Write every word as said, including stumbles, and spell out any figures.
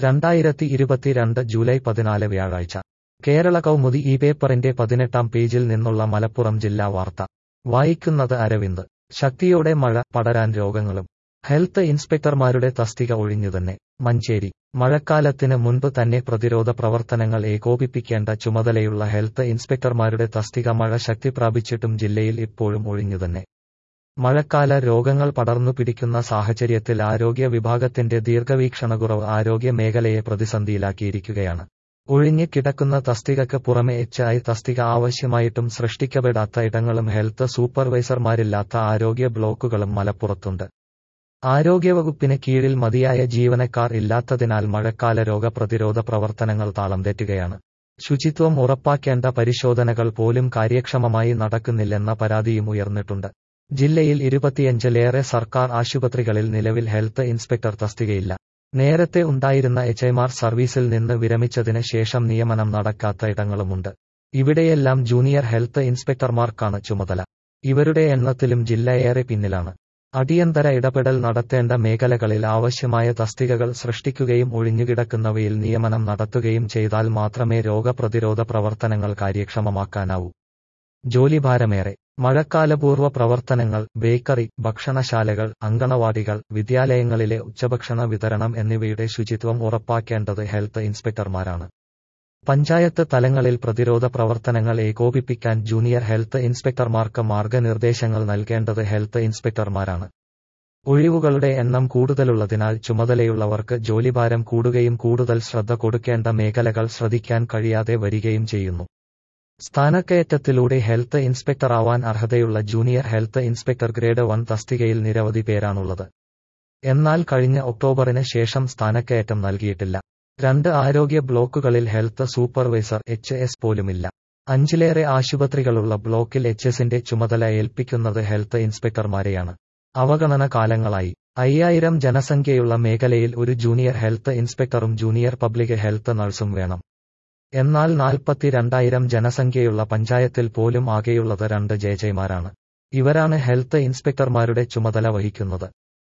രണ്ടായിരത്തി ഇരുപത്തിരണ്ട് ജൂലൈ പതിനാല് വ്യാഴാഴ്ച കേരള കൗമുദി ഈ പേപ്പറിന്റെ പതിനെട്ടാം പേജിൽ നിന്നുള്ള മലപ്പുറം ജില്ലാ വാർത്ത വായിക്കുന്നത് അരവിന്ദ്. ശക്തിയോടെ മഴ, പടരാൻ രോഗങ്ങളും. ഹെൽത്ത് ഇൻസ്പെക്ടർമാരുടെ തസ്തിക ഒഴിഞ്ഞുതന്നെ. മഞ്ചേരി. മഴക്കാലത്തിന് മുൻപ് തന്നെ പ്രതിരോധ പ്രവർത്തനങ്ങൾ ഏകോപിപ്പിക്കേണ്ട ചുമതലയുള്ള ഹെൽത്ത് ഇൻസ്പെക്ടർമാരുടെ തസ്തിക മഴ ശക്തി പ്രാപിച്ചിട്ടും ജില്ലയിൽ ഇപ്പോഴും ഒഴിഞ്ഞുതന്നെ. മഴക്കാല രോഗങ്ങൾ പടർന്നു പിടിക്കുന്ന സാഹചര്യത്തിൽ ആരോഗ്യ വിഭാഗത്തിന്റെ ദീർഘവീക്ഷണക്കുറവ് ആരോഗ്യ മേഖലയെ പ്രതിസന്ധിയിലാക്കിയിരിക്കുകയാണ്. ഒഴിഞ്ഞ് കിടക്കുന്ന തസ്തികക്ക് പുറമെ എച്ച് ഐ തസ്തിക ആവശ്യമായിട്ടും സൃഷ്ടിക്കപ്പെടാത്ത ഇടങ്ങളും ഹെൽത്ത് സൂപ്പർവൈസർമാരില്ലാത്ത ആരോഗ്യ ബ്ലോക്കുകളും മലപ്പുറത്തുണ്ട്. ആരോഗ്യവകുപ്പിന് കീഴിൽ മതിയായ ജീവനക്കാർ ഇല്ലാത്തതിനാൽ മഴക്കാല രോഗപ്രതിരോധ പ്രവർത്തനങ്ങൾ താളം തെറ്റുകയാണ്. ശുചിത്വം ഉറപ്പാക്കേണ്ട പരിശോധനകൾ പോലും കാര്യക്ഷമമായി നടക്കുന്നില്ലെന്ന പരാതിയും ഉയർന്നിട്ടുണ്ട്. ജില്ലയിൽ ഇരുപത്തിയഞ്ചിലേറെ സർക്കാർ ആശുപത്രികളിൽ നിലവിൽ ഹെൽത്ത് ഇൻസ്പെക്ടർ തസ്തികയില്ല. നേരത്തെ ഉണ്ടായിരുന്ന എച്ച്ഐമാർ സർവീസിൽ നിന്ന് വിരമിച്ചതിന് ശേഷം നിയമനം നടക്കാത്ത ഇടങ്ങളുമുണ്ട്. ഇവിടെയെല്ലാം ജൂനിയർ ഹെൽത്ത് ഇൻസ്പെക്ടർമാർക്കാണ് ചുമതല. ഇവരുടെ എണ്ണത്തിലും ജില്ല ഏറെ പിന്നിലാണ്. അടിയന്തര ഇടപെടൽ നടത്തേണ്ട മേഖലകളിൽ ആവശ്യമായ തസ്തികകൾ സൃഷ്ടിക്കുകയും ഒഴിഞ്ഞുകിടക്കുന്നവയിൽ നിയമനം നടത്തുകയും ചെയ്താൽ മാത്രമേ രോഗപ്രതിരോധ പ്രവർത്തനങ്ങൾ കാര്യക്ഷമമാക്കാനാവൂ. ജോലിഭാരമേറെ. മഴക്കാലപൂർവ്വ പ്രവർത്തനങ്ങൾ, ബേക്കറി, ഭക്ഷണശാലകൾ, അങ്കണവാടികൾ, വിദ്യാലയങ്ങളിലെ ഉച്ചഭക്ഷണ വിതരണം എന്നിവയുടെ ശുചിത്വം ഉറപ്പാക്കേണ്ടത് ഹെൽത്ത് ഇൻസ്പെക്ടർമാരാണ്. പഞ്ചായത്ത് തലങ്ങളിൽ പ്രതിരോധ പ്രവർത്തനങ്ങൾ ഏകോപിപ്പിക്കാൻ ജൂനിയർ ഹെൽത്ത് ഇൻസ്പെക്ടർമാർക്ക് മാർഗനിർദ്ദേശങ്ങൾ നൽകേണ്ടത് ഹെൽത്ത് ഇൻസ്പെക്ടർമാരാണ്. ഒഴിവുകളുടെ എണ്ണം കൂടുതലുള്ളതിനാൽ ചുമതലയുള്ളവർക്ക് ജോലിഭാരം കൂടുകയും കൂടുതൽ ശ്രദ്ധ കൊടുക്കേണ്ട മേഖലകൾ ശ്രദ്ധിക്കാൻ കഴിയാതെ വരികയും ചെയ്യുന്നു. സ്ഥാനക്കയറ്റത്തിലൂടെ ഹെൽത്ത് ഇൻസ്പെക്ടറാവാൻ അർഹതയുള്ള junior health inspector grade one തസ്തികയിൽ നിരവധി പേരാണുള്ളത്. എന്നാൽ കഴിഞ്ഞ ഒക്ടോബറിന് ശേഷം സ്ഥാനക്കയറ്റം നൽകിയിട്ടില്ല. രണ്ട് ആരോഗ്യ ബ്ലോക്കുകളിൽ ഹെൽത്ത് സൂപ്പർവൈസർ എച്ച് എസ് പോലുമില്ല. അഞ്ചിലേറെ ആശുപത്രികളുള്ള ബ്ലോക്കിൽ എച്ച് എസിന്റെ ചുമതല ഏൽപ്പിക്കുന്നത് ഹെൽത്ത് ഇൻസ്പെക്ടർമാരെയാണ്. അവഗണന കാലങ്ങളായി. അയ്യായിരം ജനസംഖ്യയുള്ള മേഖലയിൽ ഒരു ജൂനിയർ ഹെൽത്ത് ഇൻസ്പെക്ടറും ജൂനിയർ പബ്ലിക് ഹെൽത്ത് നഴ്സും വേണം. എന്നാൽ നാൽപ്പത്തിരണ്ടായിരം ജനസംഖ്യയുള്ള പഞ്ചായത്തിൽ പോലും ആകെയുള്ളത് രണ്ട് ജെജെമാരാണ്. ഇവരാണ് ഹെൽത്ത് ഇൻസ്പെക്ടർമാരുടെ ചുമതല വഹിക്കുന്നത്.